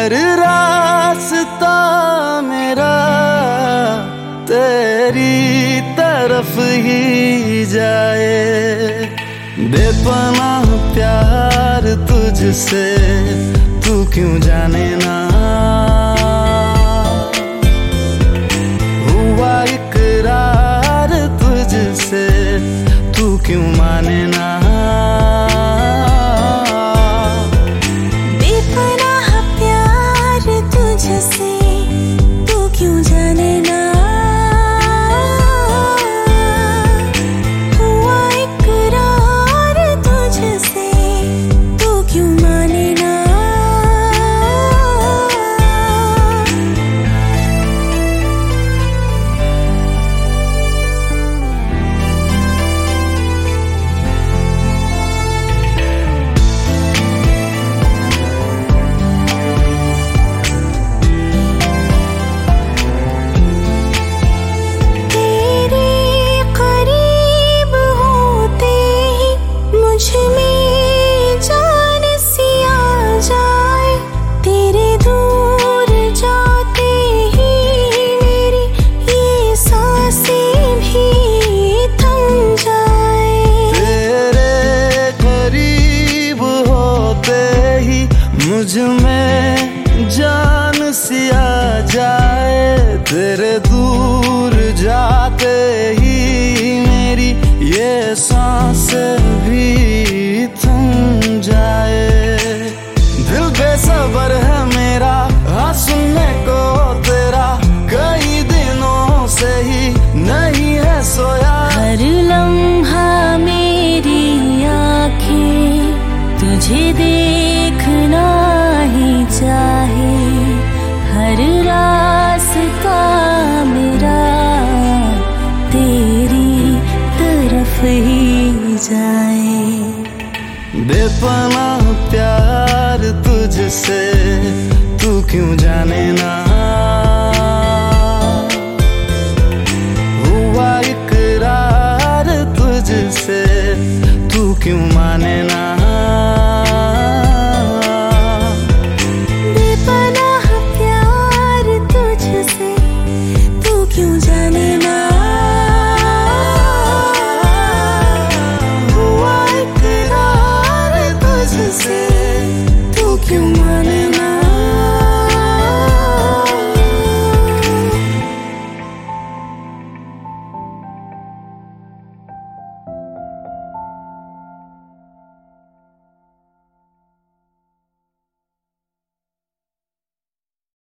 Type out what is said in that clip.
हर रास्ता मेरा तेरी तरफ ही जाए। बेपनाह प्यार तुझसे तू क्यों जाने ना, हुआ इकरार तुझसे तू क्यों माने ना। बेपनाह प्यार तुझसे तू क्यों जाने ना, हुआ इकरार तुझसे तू क्यों माने ना। मुझ में जान सी आ जाए, तेरे दूर जाते ही मेरी ये सांस भी थम जाए। दिल बेसब्र है मेरा हाँ सुनने को तेरा, कई दिनों से ही नहीं है सोया। हर लम्हा मेरी आँखें तुझे देखना ही चाहे, हर रास्ता मेरा तेरी तरफ ही जाए। बेपनाह प्यार तुझसे तू क्यों जाने ना, हुआ इकरार तुझसे तू क्यों माने ना। बेपनाह प्यार तुझसे तू क्यों जाने ना, हुआ इकरार तुझसे